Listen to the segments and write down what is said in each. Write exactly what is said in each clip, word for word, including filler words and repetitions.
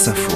France Info.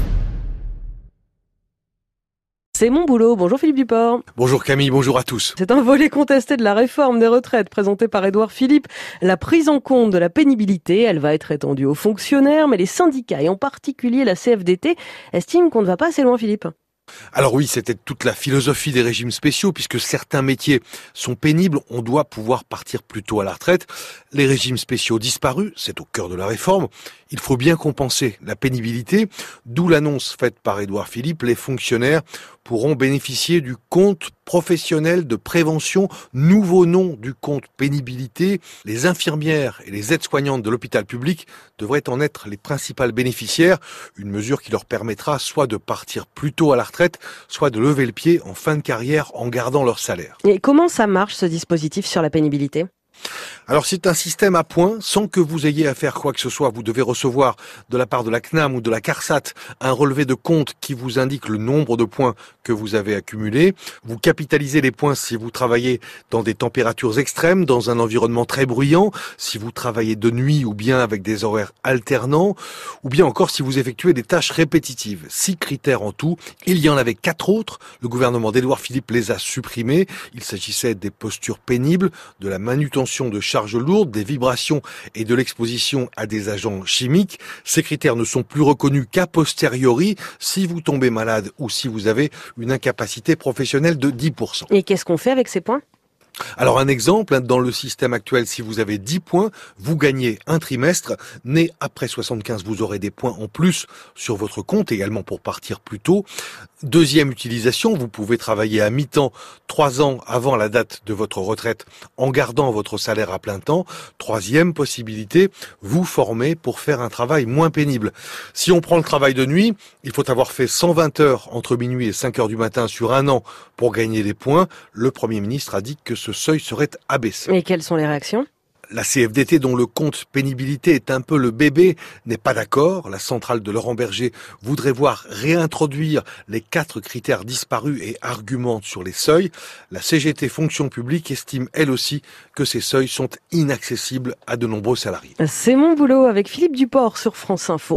C'est mon boulot. Bonjour Philippe Duport. Bonjour Camille, bonjour à tous. C'est un volet contesté de la réforme des retraites présentée par Édouard Philippe. La prise en compte de la pénibilité, elle va être étendue aux fonctionnaires, mais les syndicats et en particulier la C F D T estiment qu'on ne va pas assez loin, Philippe. Alors oui, c'était toute la philosophie des régimes spéciaux, puisque certains métiers sont pénibles, on doit pouvoir partir plus tôt à la retraite. Les régimes spéciaux disparus, c'est au cœur de la réforme. Il faut bien compenser la pénibilité, d'où l'annonce faite par Édouard Philippe. Les fonctionnaires pourront bénéficier du compte professionnel de prévention, nouveau nom du compte pénibilité. Les infirmières et les aides-soignantes de l'hôpital public devraient en être les principales bénéficiaires, une mesure qui leur permettra soit de partir plus tôt à la retraite, soit de lever le pied en fin de carrière en gardant leur salaire. Et comment ça marche ce dispositif sur la pénibilité ? Alors c'est un système à points, sans que vous ayez à faire quoi que ce soit. Vous devez recevoir de la part de la C N A M ou de la CARSAT un relevé de compte qui vous indique le nombre de points que vous avez accumulés. Vous capitalisez les points si vous travaillez dans des températures extrêmes, dans un environnement très bruyant, si vous travaillez de nuit ou bien avec des horaires alternants, ou bien encore si vous effectuez des tâches répétitives. Six critères en tout. Il y en avait quatre autres. Le gouvernement d'Édouard Philippe les a supprimés. Il s'agissait des postures pénibles, de la manutention de charges lourdes, des vibrations et de l'exposition à des agents chimiques. Ces critères ne sont plus reconnus qu'a posteriori si vous tombez malade ou si vous avez une incapacité professionnelle de dix pour cent. Et qu'est-ce qu'on fait avec ces points ? Alors un exemple, dans le système actuel, si vous avez dix points, vous gagnez un trimestre. Né après soixante-quinze, vous aurez des points en plus sur votre compte, également pour partir plus tôt. Deuxième utilisation, vous pouvez travailler à mi-temps trois ans avant la date de votre retraite en gardant votre salaire à plein temps. Troisième possibilité, vous former pour faire un travail moins pénible. Si on prend le travail de nuit, il faut avoir fait cent vingt heures entre minuit et cinq heures du matin sur un an pour gagner des points. Le Premier ministre a dit que ce seuil serait abaissé. Et quelles sont les réactions ? La C F D T, dont le compte pénibilité est un peu le bébé, n'est pas d'accord. La centrale de Laurent Berger voudrait voir réintroduire les quatre critères disparus et argumente sur les seuils. La C G T Fonction publique estime elle aussi que ces seuils sont inaccessibles à de nombreux salariés. C'est mon boulot avec Philippe Duport sur France Info.